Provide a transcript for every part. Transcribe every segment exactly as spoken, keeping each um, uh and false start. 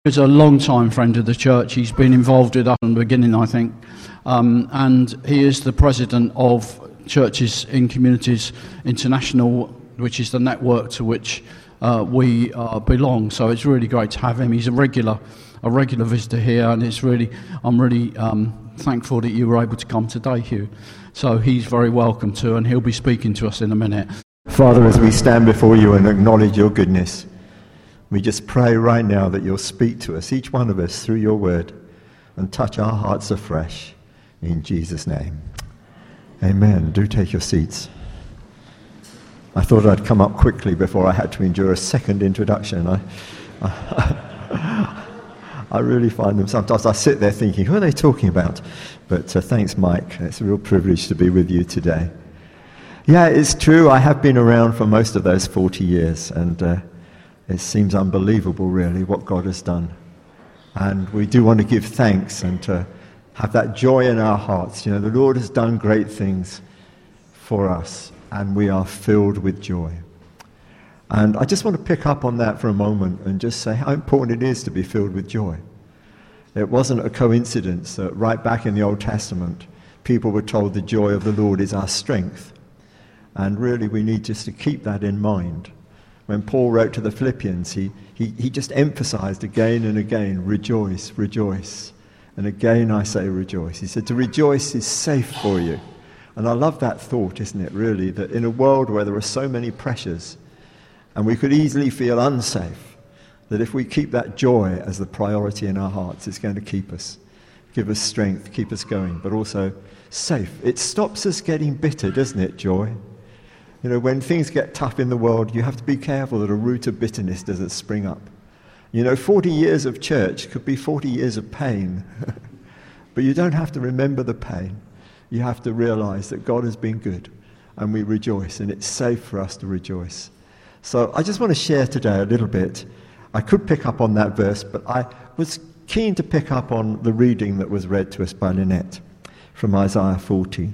He's a long-time friend of the church. He's been involved with us from the beginning, I think. Um, and he is the president of Churches in Communities International, which is the network to which uh, we uh, belong. So it's really great to have him. He's a regular a regular visitor here, and it's really I'm really um, thankful that you were able to come today, Hugh. So he's very welcome too, and he'll be speaking to us in a minute. Father, as we stand before you and acknowledge your goodness, we just pray right now that you'll speak to us, each one of us, through your word, and touch our hearts afresh, in Jesus' name. Amen. Do take your seats. I thought I'd come up quickly before I had to endure a second introduction. I, I, I really find them, sometimes I sit there thinking, who are they talking about? But uh, thanks, Mike. It's a real privilege to be with you today. Yeah, it's true. I have been around for most of those forty years, and uh, it seems unbelievable, really, what God has done. And we do want to give thanks and to have that joy in our hearts. You know, the Lord has done great things for us, and we are filled with joy. And I just want to pick up on that for a moment and just say how important it is to be filled with joy. It wasn't a coincidence that right back in the Old Testament, people were told the joy of the Lord is our strength. And really, we need just to keep that in mind. When Paul wrote to the Philippians, he, he, he just emphasized again and again, rejoice, rejoice. And again I say rejoice. He said to rejoice is safe for you. And I love that thought, isn't it, really, that in a world where there are so many pressures, and we could easily feel unsafe, that if we keep that joy as the priority in our hearts, it's going to keep us, give us strength, keep us going, but also safe. It stops us getting bitter, doesn't it, joy? You know, when things get tough in the world, you have to be careful that a root of bitterness doesn't spring up. You know, forty years of church could be forty years of pain. But you don't have to remember the pain. You have to realize that God has been good, and we rejoice, and it's safe for us to rejoice. So I just want to share today a little bit. I could pick up on that verse, but I was keen to pick up on the reading that was read to us by Lynette from Isaiah forty.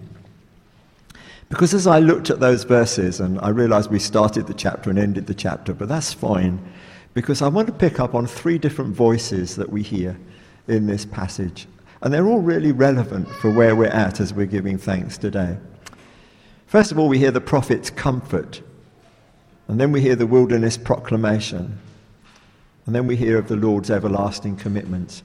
Because as I looked at those verses, and I realized we started the chapter and ended the chapter, but that's fine, because I want to pick up on three different voices that we hear in this passage. And they're all really relevant for where we're at as we're giving thanks today. First of all, we hear the prophet's comfort. And then we hear the wilderness proclamation. And then we hear of the Lord's everlasting commitments.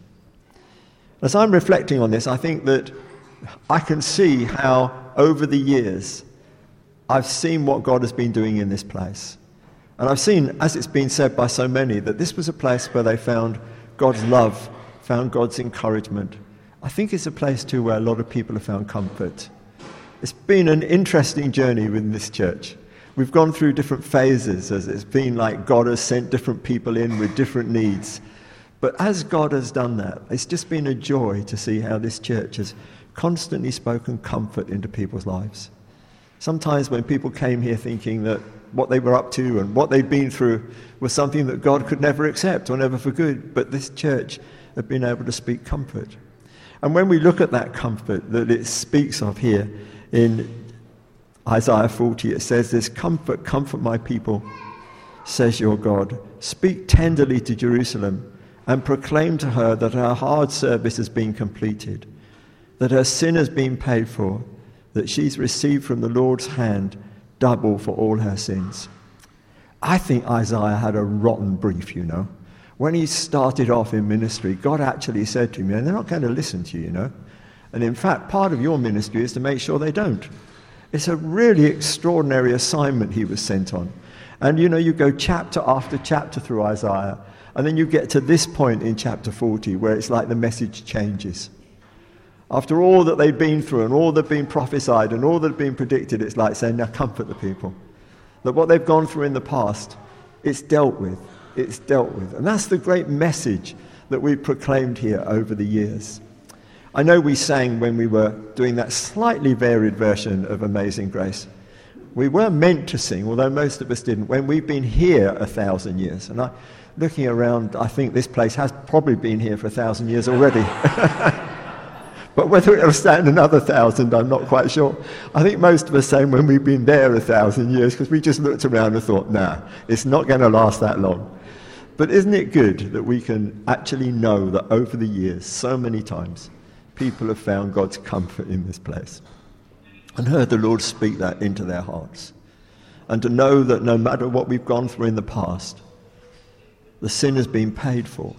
As I'm reflecting on this, I think that I can see how over the years I've seen what God has been doing in this place. And I've seen, as it's been said by so many, that this was a place where they found God's love, found God's encouragement. I think it's a place too where a lot of people have found comfort. It's been an interesting journey with this church. We've gone through different phases, as it's been like God has sent different people in with different needs. But as God has done that, it's just been a joy to see how this church has constantly spoken comfort into people's lives. Sometimes when people came here thinking that what they were up to and what they'd been through was something that God could never accept or never for good, but this church had been able to speak comfort. And when we look at that comfort that it speaks of here in Isaiah forty, it says this, comfort, comfort my people, says your God. Speak tenderly to Jerusalem and proclaim to her that her hard service has been completed, that her sin has been paid for, that she's received from the Lord's hand double for all her sins. I think Isaiah had a rotten brief, you know. When he started off in ministry, God actually said to him, and they're not going to listen to you, you know. And in fact, part of your ministry is to make sure they don't. It's a really extraordinary assignment he was sent on. And you know, you go chapter after chapter through Isaiah, and then you get to this point in chapter forty where it's like the message changes. After all that they've been through and all that been prophesied and all that had been predicted, it's like saying, now comfort the people. That what they've gone through in the past, it's dealt with. It's dealt with. And that's the great message that we've proclaimed here over the years. I know we sang when we were doing that slightly varied version of Amazing Grace. We were meant to sing, although most of us didn't, when we've been here a thousand years. And I, looking around, I think this place has probably been here for a thousand years already. But whether it'll stand another thousand, I'm not quite sure. I think most of us saying when we've been there a thousand years, because we just looked around and thought, nah, it's not going to last that long. But isn't it good that we can actually know that over the years, so many times, people have found God's comfort in this place and heard the Lord speak that into their hearts. And to know that no matter what we've gone through in the past, the sin has been paid for.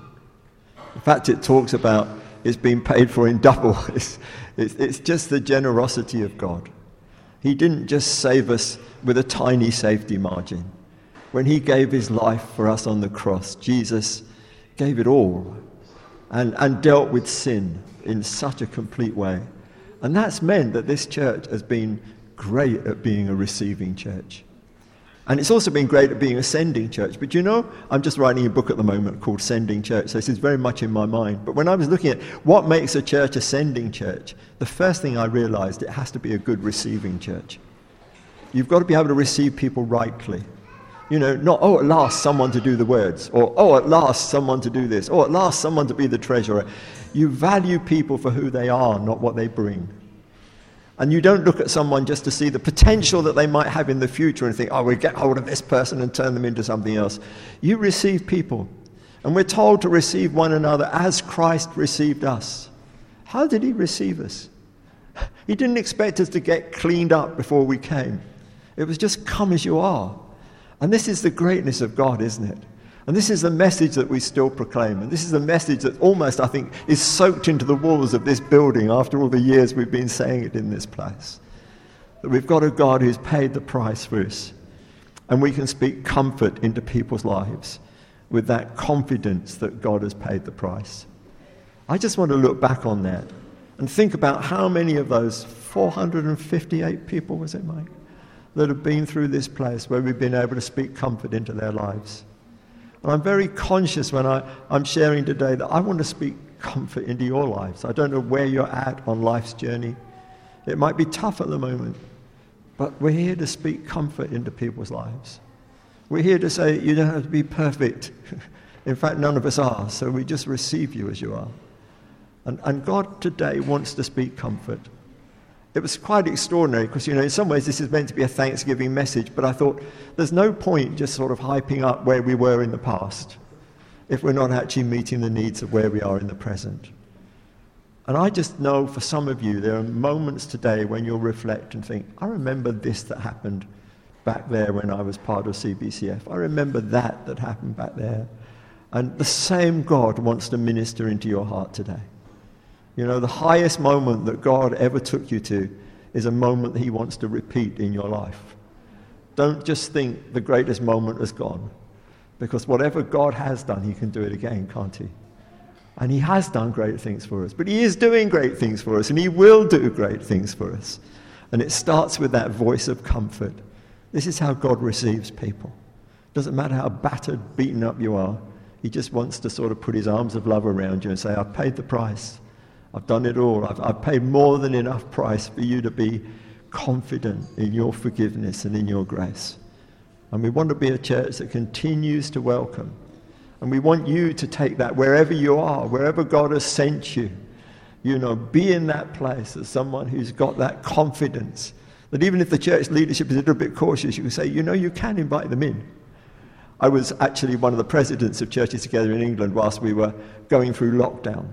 In fact, it talks about it's been paid for in double. It's, it's, it's just the generosity of God. He didn't just save us with a tiny safety margin. When he gave his life for us on the cross, Jesus gave it all and, and dealt with sin in such a complete way. And that's meant that this church has been great at being a receiving church. And it's also been great at being a sending church. But you know, I'm just writing a book at the moment called Sending Church, so this is very much in my mind. But when I was looking at what makes a church a sending church, the first thing I realized, it has to be a good receiving church. You've got to be able to receive people rightly. You know, not, oh, at last someone to do the words, or, oh, at last someone to do this, or at last someone to be the treasurer. You value people for who they are, not what they bring. And you don't look at someone just to see the potential that they might have in the future and think, oh, we'll get hold of this person and turn them into something else. You receive people. And we're told to receive one another as Christ received us. How did he receive us? He didn't expect us to get cleaned up before we came. It was just come as you are. And this is the greatness of God, isn't it? And this is the message that we still proclaim. And this is the message that almost, I think, is soaked into the walls of this building after all the years we've been saying it in this place. That we've got a God who's paid the price for us. And we can speak comfort into people's lives with that confidence that God has paid the price. I just want to look back on that and think about how many of those four hundred fifty-eight people, was it, Mike, that have been through this place where we've been able to speak comfort into their lives. And I'm very conscious when I, I'm sharing today that I want to speak comfort into your lives. I don't know where you're at on life's journey. It might be tough at the moment, but we're here to speak comfort into people's lives. We're here to say you don't have to be perfect. In fact, none of us are, so we just receive you as you are. And, and God today wants to speak comfort. It was quite extraordinary because, you know, in some ways this is meant to be a Thanksgiving message, but I thought there's no point just sort of hyping up where we were in the past if we're not actually meeting the needs of where we are in the present. And I just know for some of you there are moments today when you'll reflect and think, I remember this that happened back there when I was part of C B C F. I remember that that happened back there. And the same God wants to minister into your heart today. You know, the highest moment that God ever took you to is a moment that he wants to repeat in your life. Don't just think the greatest moment has gone, because whatever God has done, he can do it again, can't he? And he has done great things for us, but he is doing great things for us, and he will do great things for us. And it starts with that voice of comfort. This is how God receives people. Doesn't matter how battered, beaten up you are, he just wants to sort of put his arms of love around you and say, I've paid the price. I've done it all. I've, I've paid more than enough price for you to be confident in your forgiveness and in your grace. And we want to be a church that continues to welcome. And we want you to take that wherever you are, wherever God has sent you. You know, be in that place as someone who's got that confidence that even if the church leadership is a little bit cautious, you can say, you know, you can invite them in. I was actually one of the presidents of Churches Together in England whilst we were going through lockdown.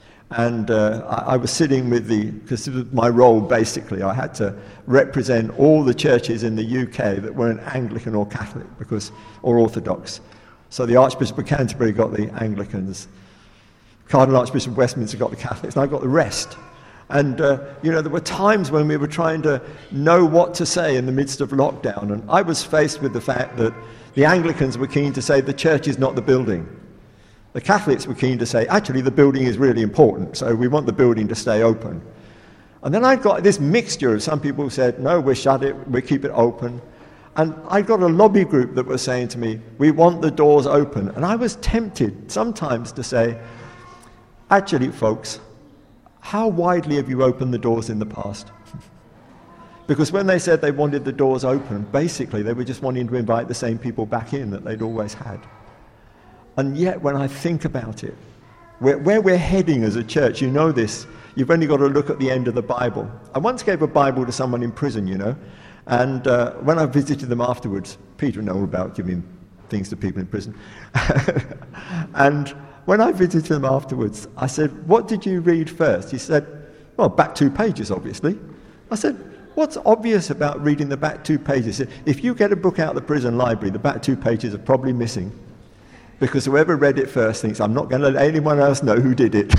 And uh, I, I was sitting with the, because it was my role basically, I had to represent all the churches in the U K that weren't Anglican or Catholic, because or Orthodox. So the Archbishop of Canterbury got the Anglicans, Cardinal Archbishop of Westminster got the Catholics, and I got the rest. And, uh, you know, there were times when we were trying to know what to say in the midst of lockdown, and I was faced with the fact that the Anglicans were keen to say the church is not the building. The Catholics were keen to say, actually, the building is really important, so we want the building to stay open. And then I got this mixture of some people who said, no, we'll shut it, we'll keep it open. And I got a lobby group that was saying to me, we want the doors open. And I was tempted sometimes to say, actually, folks, how widely have you opened the doors in the past? Because when they said they wanted the doors open, basically they were just wanting to invite the same people back in that they'd always had. And yet, when I think about it, where, where we're heading as a church, you know this, you've only got to look at the end of the Bible. I once gave a Bible to someone in prison, you know, and uh, when I visited them afterwards, Peter know all about giving things to people in prison. And when I visited him afterwards, I said, what did you read first? He said, well, back two pages, obviously. I said, what's obvious about reading the back two pages? If you get a book out of the prison library, the back two pages are probably missing, because whoever read it first thinks, I'm not going to let anyone else know who did it.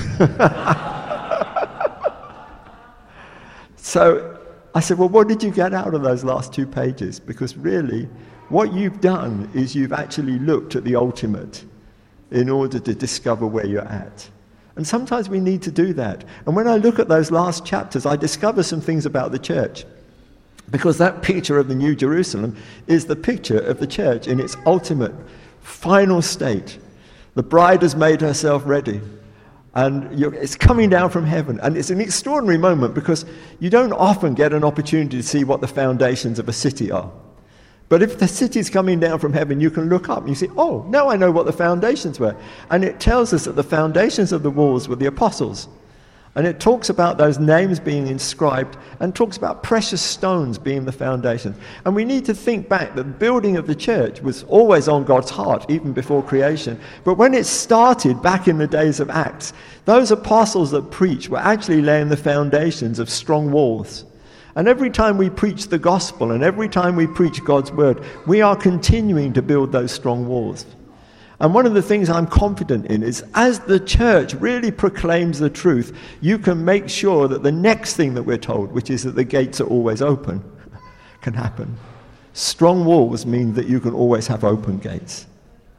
So I said, well, what did you get out of those last two pages? Because really, what you've done is you've actually looked at the ultimate in order to discover where you're at. And sometimes we need to do that. And when I look at those last chapters, I discover some things about the church. Because that picture of the New Jerusalem is the picture of the church in its ultimate, final state. The bride has made herself ready. And you're, it's coming down from heaven. And it's an extraordinary moment because you don't often get an opportunity to see what the foundations of a city are. But if the city's coming down from heaven, you can look up and you say, oh, now I know what the foundations were. And it tells us that the foundations of the walls were the apostles. And it talks about those names being inscribed and talks about precious stones being the foundation. And we need to think back that the building of the church was always on God's heart, even before creation. But when it started back in the days of Acts, those apostles that preached were actually laying the foundations of strong walls. And every time we preach the gospel and every time we preach God's word, we are continuing to build those strong walls. And one of the things I'm confident in is as the church really proclaims the truth, you can make sure that the next thing that we're told, which is that the gates are always open, can happen. Strong walls mean that you can always have open gates.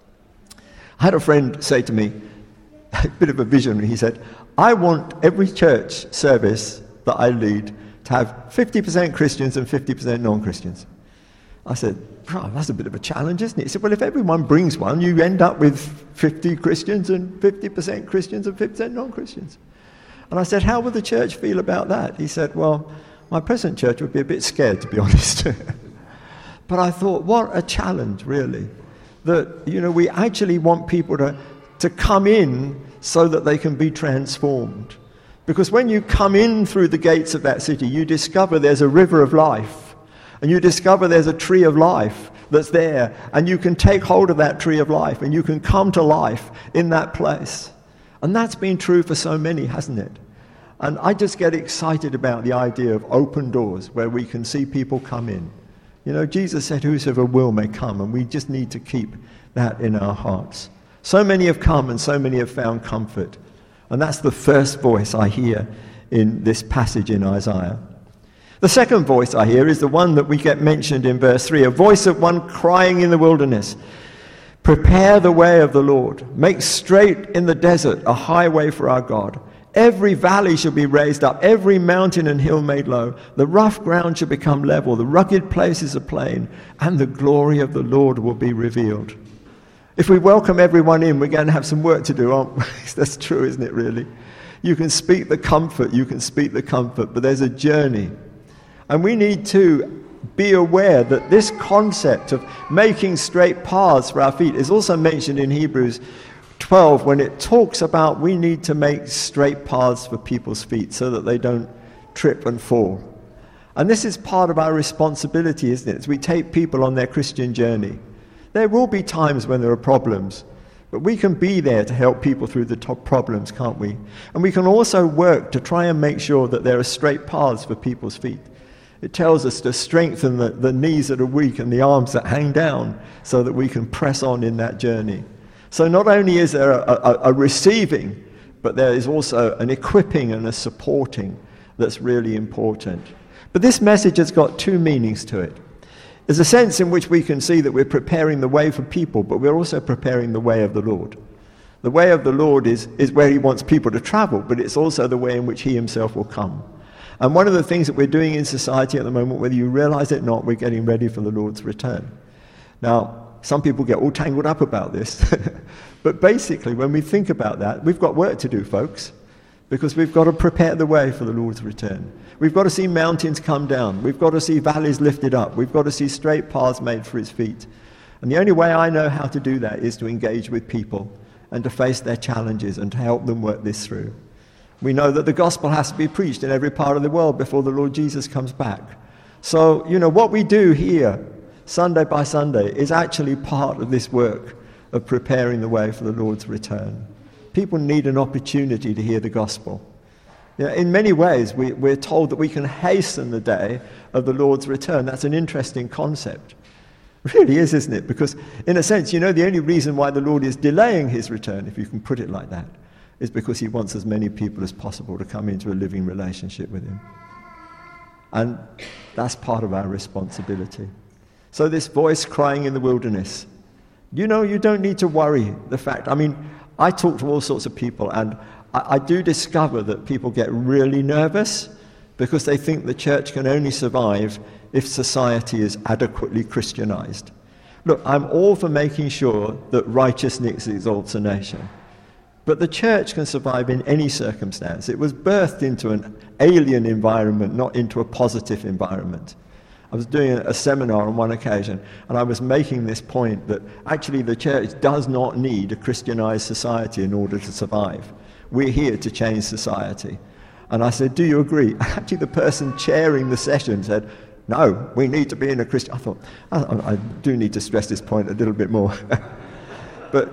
I had a friend say to me, a bit of a visionary, he said, I want every church service that I lead to have fifty percent Christians and fifty percent non-Christians. I said, oh, that's a bit of a challenge, isn't it? He said, well, if everyone brings one, you end up with fifty Christians and fifty percent Christians and fifty percent non-Christians. And I said, how would the church feel about that? He said, well, my present church would be a bit scared, to be honest. But I thought, what a challenge, really. That, you know, we actually want people to, to come in so that they can be transformed. Because when you come in through the gates of that city, you discover there's a river of life. And you discover there's a tree of life that's there. And you can take hold of that tree of life. And you can come to life in that place. And that's been true for so many, hasn't it? And I just get excited about the idea of open doors where we can see people come in. You know, Jesus said, whosoever will may come. And we just need to keep that in our hearts. So many have come and so many have found comfort. And that's the first voice I hear in this passage in Isaiah. The second voice I hear is the one that we get mentioned in verse three, a voice of one crying in the wilderness, prepare the way of the Lord, make straight in the desert a highway for our God. Every valley shall be raised up, every mountain and hill made low. The rough ground shall become level, the rugged places a plain, and the glory of the Lord will be revealed. If we welcome everyone in, we're going to have some work to do, aren't we? That's true, isn't it, really? You can speak the comfort, you can speak the comfort, but there's a journey. And we need to be aware that this concept of making straight paths for our feet is also mentioned in Hebrews twelve when it talks about we need to make straight paths for people's feet so that they don't trip and fall. And this is part of our responsibility, isn't it? As we take people on their Christian journey. There will be times when there are problems, but we can be there to help people through the top problems, can't we? And we can also work to try and make sure that there are straight paths for people's feet. It tells us to strengthen the, the knees that are weak and the arms that hang down so that we can press on in that journey. So not only is there a, a, a receiving, but there is also an equipping and a supporting that's really important. But this message has got two meanings to it. There's a sense in which we can see that we're preparing the way for people, but we're also preparing the way of the Lord. The way of the Lord is, is where he wants people to travel, but it's also the way in which he himself will come. And one of the things that we're doing in society at the moment, whether you realize it or not, we're getting ready for the Lord's return. Now, some people get all tangled up about this. But basically, when we think about that, we've got work to do, folks, because we've got to prepare the way for the Lord's return. We've got to see mountains come down. We've got to see valleys lifted up. We've got to see straight paths made for his feet. And the only way I know how to do that is to engage with people and to face their challenges and to help them work this through. We know that the gospel has to be preached in every part of the world before the Lord Jesus comes back. So, you know, what we do here Sunday by Sunday, is actually part of this work of preparing the way for the Lord's return. People need an opportunity to hear the gospel. You know, in many ways, we, we're told that we can hasten the day of the Lord's return. That's an interesting concept. It really is, isn't it? Because, in a sense, you know, the only reason why the Lord is delaying his return, if you can put it like that, is because he wants as many people as possible to come into a living relationship with him. And that's part of our responsibility. So this voice crying in the wilderness, you know, you don't need to worry the fact. I mean, I talk to all sorts of people, and I, I do discover that people get really nervous because they think the church can only survive if society is adequately Christianized. Look, I'm all for making sure that righteousness exalts a nation. But the church can survive in any circumstance. It was birthed into an alien environment, not into a positive environment. I was doing a seminar on one occasion, and I was making this point that actually the church does not need a Christianized society in order to survive. We're here to change society. And I said, do you agree? Actually, the person chairing the session said, no, we need to be in a Christian. I thought, I, I do need to stress this point a little bit more. but,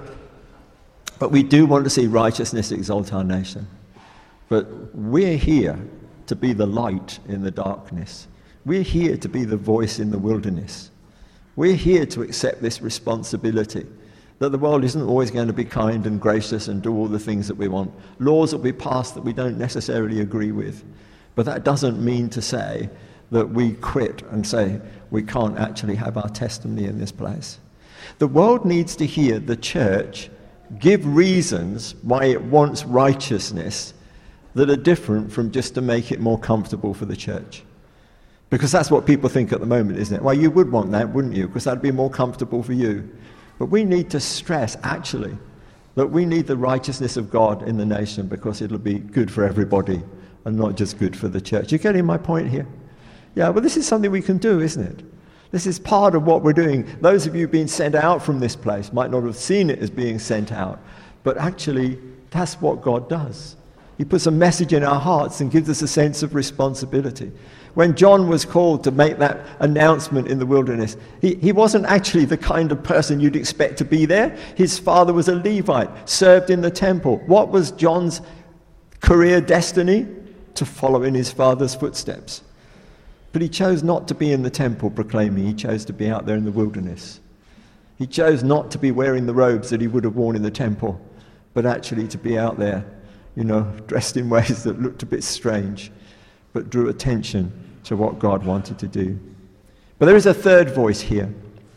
but we do want to see righteousness exalt our nation. But we're here to be the light in the darkness. We're here to be the voice in the wilderness. We're here to accept this responsibility that the world isn't always going to be kind and gracious and do all the things that we want. Laws will be passed that we don't necessarily agree with. But that doesn't mean to say that we quit and say we can't actually have our testimony in this place. The world needs to hear the church give reasons why it wants righteousness that are different from just to make it more comfortable for the church. Because that's what people think at the moment, isn't it? Well, you would want that, wouldn't you? Because that'd be more comfortable for you. But we need to stress, actually, that we need the righteousness of God in the nation because it'll be good for everybody and not just good for the church. You getting my point here? Yeah, well, this is something we can do, isn't it? This is part of what we're doing. Those of you being sent out from this place might not have seen it as being sent out, but actually, that's what God does. He puts a message in our hearts and gives us a sense of responsibility. When John was called to make that announcement in the wilderness, he, he wasn't actually the kind of person you'd expect to be there. His father was a Levite, served in the temple. What was John's career destiny? To follow in his father's footsteps. But he chose not to be in the temple proclaiming. He chose to be out there in the wilderness. He chose not to be wearing the robes that he would have worn in the temple, but actually to be out there, you know, dressed in ways that looked a bit strange, but drew attention to what God wanted to do. But there is a third voice here.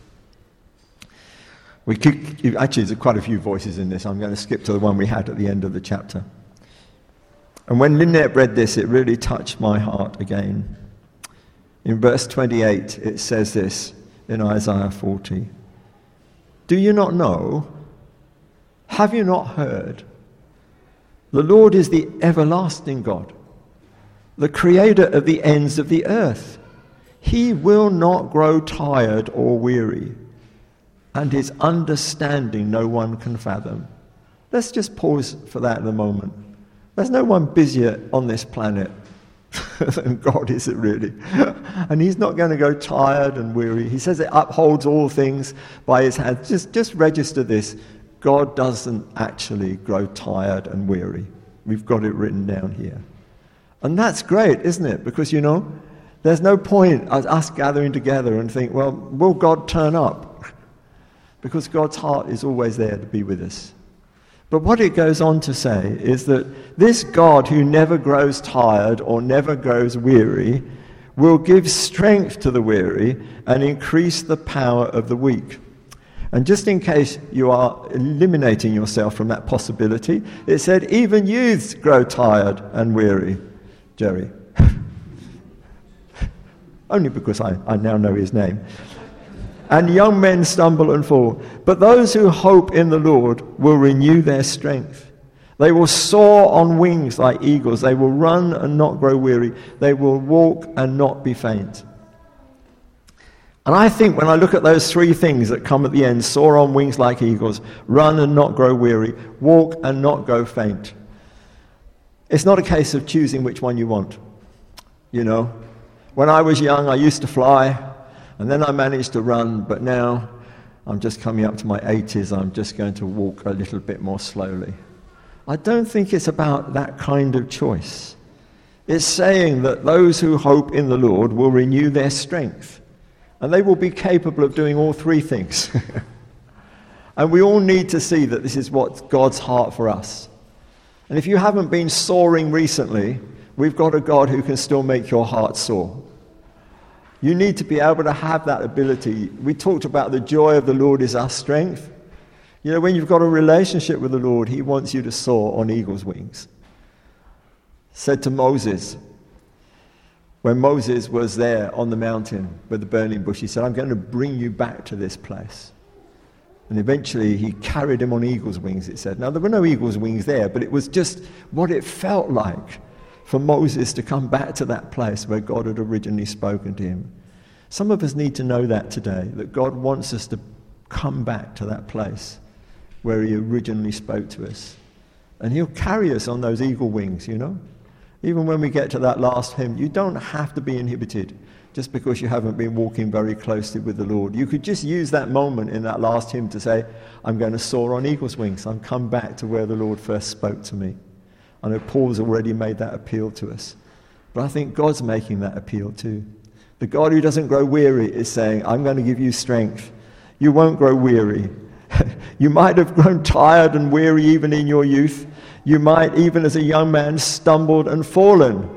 We could, actually, there's quite a few voices in this. I'm going to skip to the one we had at the end of the chapter. And when Lynette read this, it really touched my heart again. In verse twenty-eight, it says this in Isaiah forty. Do you not know? Have you not heard? The Lord is the everlasting God, the creator of the ends of the earth. He will not grow tired or weary, and his understanding no one can fathom. Let's just pause for that in a moment. There's no one busier on this planet than God, is it really? And he's not going to go tired and weary. He says it upholds all things by his hand. Just, just register this. God doesn't actually grow tired and weary. We've got it written down here. And that's great, isn't it? Because, you know, there's no point us gathering together and think, well, will God turn up? Because God's heart is always there to be with us. But what it goes on to say is that this God who never grows tired or never grows weary will give strength to the weary and increase the power of the weak. And just in case you are eliminating yourself from that possibility, it said, even youths grow tired and weary. Jerry. Only because I, I now know his name. And young men stumble and fall. But those who hope in the Lord will renew their strength. They will soar on wings like eagles. They will run and not grow weary. They will walk and not be faint. And I think when I look at those three things that come at the end, soar on wings like eagles, run and not grow weary, walk and not go faint. It's not a case of choosing which one you want. You know, when I was young, I used to fly. And then I managed to run, but now I'm just coming up to my eighties. I'm just going to walk a little bit more slowly. I don't think it's about that kind of choice. It's saying that those who hope in the Lord will renew their strength. And they will be capable of doing all three things. And we all need to see that this is what's God's heart for us. And if you haven't been soaring recently, we've got a God who can still make your heart soar. You need to be able to have that ability. We talked about the joy of the Lord is our strength. You know, when you've got a relationship with the Lord, he wants you to soar on eagle's wings. Said to Moses, when Moses was there on the mountain with the burning bush, he said, I'm going to bring you back to this place. And eventually he carried him on eagle's wings, it said. Now, there were no eagle's wings there, but it was just what it felt like for Moses to come back to that place where God had originally spoken to him. Some of us need to know that today, that God wants us to come back to that place where he originally spoke to us. And he'll carry us on those eagle wings, you know. Even when we get to that last hymn, you don't have to be inhibited just because you haven't been walking very closely with the Lord. You could just use that moment in that last hymn to say, I'm going to soar on eagle's wings. I'm come back to where the Lord first spoke to me. I know Paul's already made that appeal to us. But I think God's making that appeal too. The God who doesn't grow weary is saying, I'm going to give you strength. You won't grow weary. You might have grown tired and weary even in your youth. You might, even as a young man, stumbled and fallen.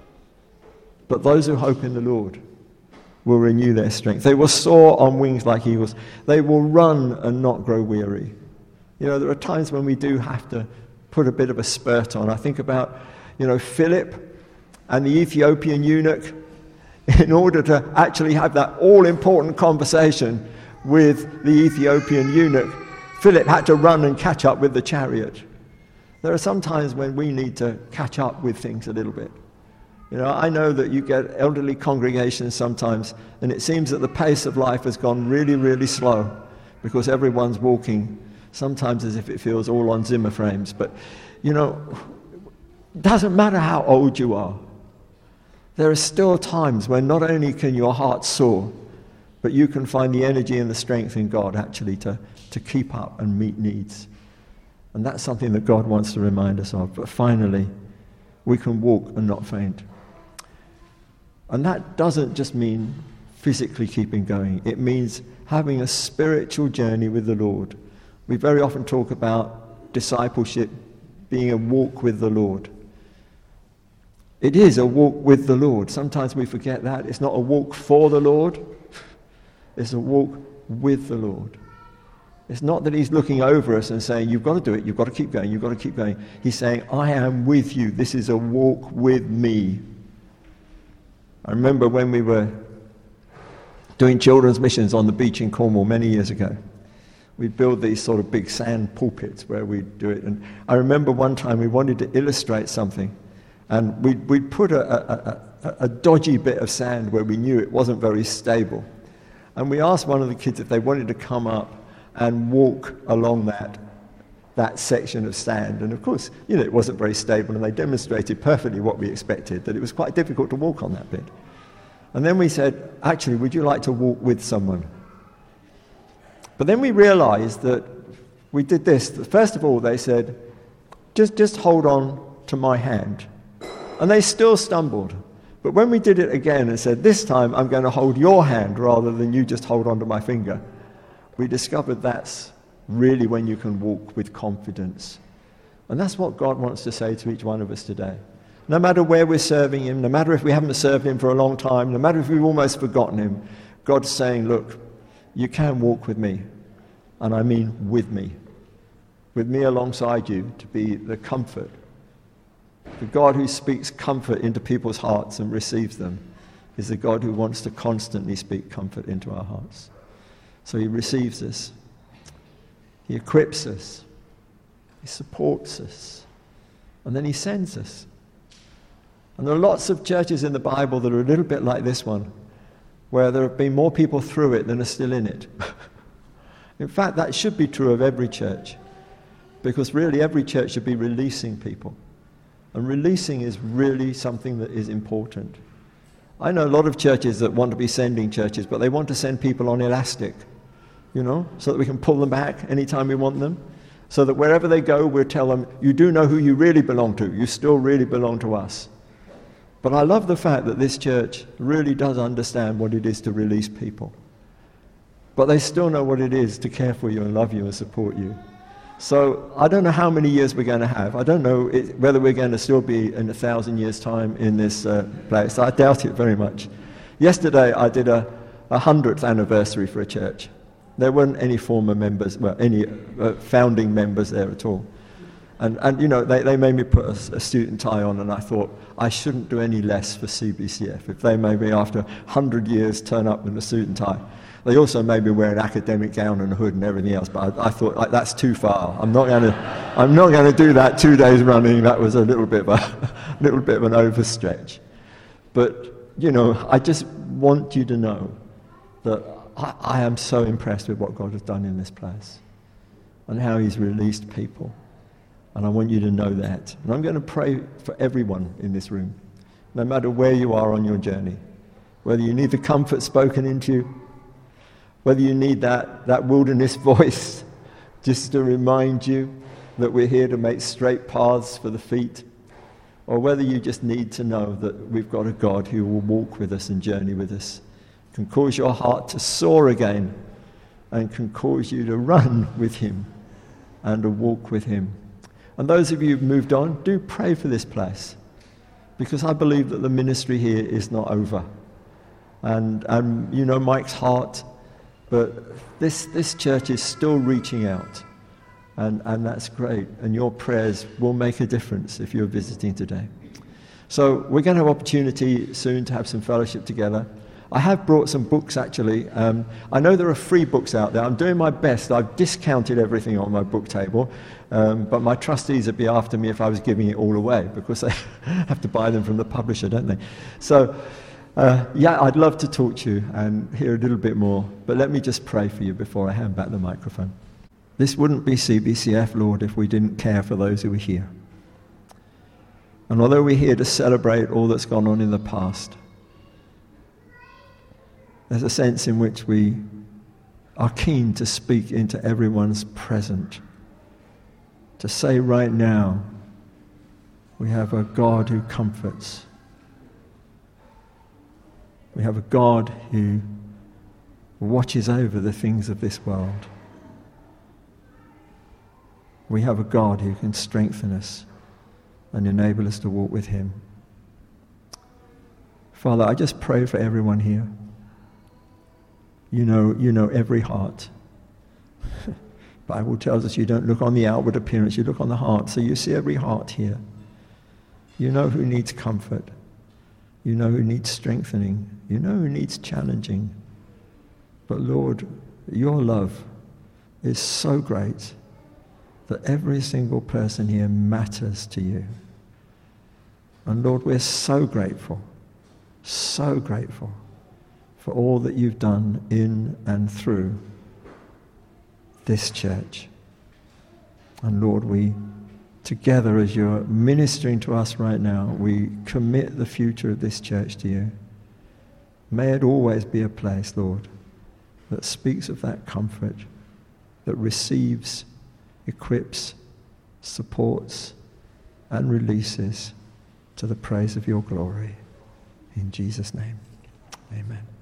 But those who hope in the Lord will renew their strength. They will soar on wings like eagles. They will run and not grow weary. You know, there are times when we do have to put a bit of a spurt on. I think about, you know, Philip and the Ethiopian eunuch. In order to actually have that all-important conversation with the Ethiopian eunuch, Philip had to run and catch up with the chariot. There are some times when we need to catch up with things a little bit. You know, I know that you get elderly congregations sometimes, and it seems that the pace of life has gone really, really slow because everyone's walking, sometimes as if it feels all on Zimmer frames. But, you know, it doesn't matter how old you are. There are still times when not only can your heart soar, but you can find the energy and the strength in God actually to, to keep up and meet needs. And that's something that God wants to remind us of. But finally, we can walk and not faint. And that doesn't just mean physically keeping going. It means having a spiritual journey with the Lord. We very often talk about discipleship being a walk with the Lord. It is a walk with the Lord. Sometimes we forget that. It's not a walk for the Lord. It's a walk with the Lord. It's not that he's looking over us and saying, you've got to do it, you've got to keep going, you've got to keep going. He's saying, I am with you. This is a walk with me. I remember when we were doing children's missions on the beach in Cornwall many years ago. We'd build these sort of big sand pulpits where we'd do it. And I remember one time we wanted to illustrate something. And we'd, we'd put a, a, a, a dodgy bit of sand where we knew it wasn't very stable. And we asked one of the kids if they wanted to come up and walk along that, that section of sand. And of course, you know, it wasn't very stable, and they demonstrated perfectly what we expected, that it was quite difficult to walk on that bit. And then we said, actually, would you like to walk with someone? But then we realized that we did this. First of all, they said, just, just hold on to my hand. And they still stumbled. But when we did it again and said, this time I'm going to hold your hand rather than you just hold on to my finger, we discovered that's really when you can walk with confidence. And that's what God wants to say to each one of us today. No matter where we're serving him, no matter if we haven't served him for a long time, no matter if we've almost forgotten him, God's saying, look, you can walk with me. And I mean with me. With me alongside you to be the comfort. The God who speaks comfort into people's hearts and receives them is the God who wants to constantly speak comfort into our hearts. So he receives us. He equips us. He supports us. And then he sends us. And there are lots of churches in the Bible that are a little bit like this one, where there have been more people through it than are still in it. In fact, that should be true of every church, because really every church should be releasing people. And releasing is really something that is important. I know a lot of churches that want to be sending churches, but they want to send people on elastic, you know, so that we can pull them back anytime we want them. So that wherever they go, we'll tell them, you do know who you really belong to. You still really belong to us. But I love the fact that this church really does understand what it is to release people. But they still know what it is to care for you and love you and support you. So I don't know how many years we're going to have. I don't know it, whether we're going to still be in a thousand years' time in this uh, place. I doubt it very much. Yesterday I did a, a hundredth anniversary for a church. There weren't any former members, well, any uh, founding members there at all. And, and you know, they, they made me put a, a suit and tie on, and I thought, I shouldn't do any less for C B C F if they made me, after one hundred years, turn up in a suit and tie. They also made me wear an academic gown and a hood and everything else, but I, I thought, like, that's too far. I'm not going to I'm not going to do that two days running. That was a little bit of a little bit of an overstretch. But, you know, I just want you to know that I, I am so impressed with what God has done in this place and how he's released people. And I want you to know that. And I'm going to pray for everyone in this room, no matter where you are on your journey, whether you need the comfort spoken into you, whether you need that, that wilderness voice just to remind you that we're here to make straight paths for the feet, or whether you just need to know that we've got a God who will walk with us and journey with us, can cause your heart to soar again, and can cause you to run with him and to walk with him. And those of you who've moved on, do pray for this place, because I believe that the ministry here is not over. And, and you know Mike's heart, but this, this church is still reaching out, and, and that's great. And your prayers will make a difference if you're visiting today. So we're going to have opportunity soon to have some fellowship together. I have brought some books, actually. Um, I know there are free books out there. I'm doing my best. I've discounted everything on my book table, um, but my trustees would be after me if I was giving it all away, because they have to buy them from the publisher, don't they? So, uh, yeah, I'd love to talk to you and hear a little bit more, but let me just pray for you before I hand back the microphone. This wouldn't be C B C F, Lord, if we didn't care for those who are here. And although we're here to celebrate all that's gone on in the past, there's a sense in which we are keen to speak into everyone's present, to say right now, we have a God who comforts. We have a God who watches over the things of this world. We have a God who can strengthen us and enable us to walk with him. Father, I just pray for everyone here. You know, you know every heart. The Bible tells us you don't look on the outward appearance, you look on the heart. So you see every heart here. You know who needs comfort. You know who needs strengthening. You know who needs challenging. But Lord, your love is so great that every single person here matters to you. And Lord, we're so grateful, so grateful for all that you've done in and through this church. And Lord, we, together as you're ministering to us right now, we commit the future of this church to you. May it always be a place, Lord, that speaks of that comfort, that receives, equips, supports, and releases to the praise of your glory. In Jesus' name, amen.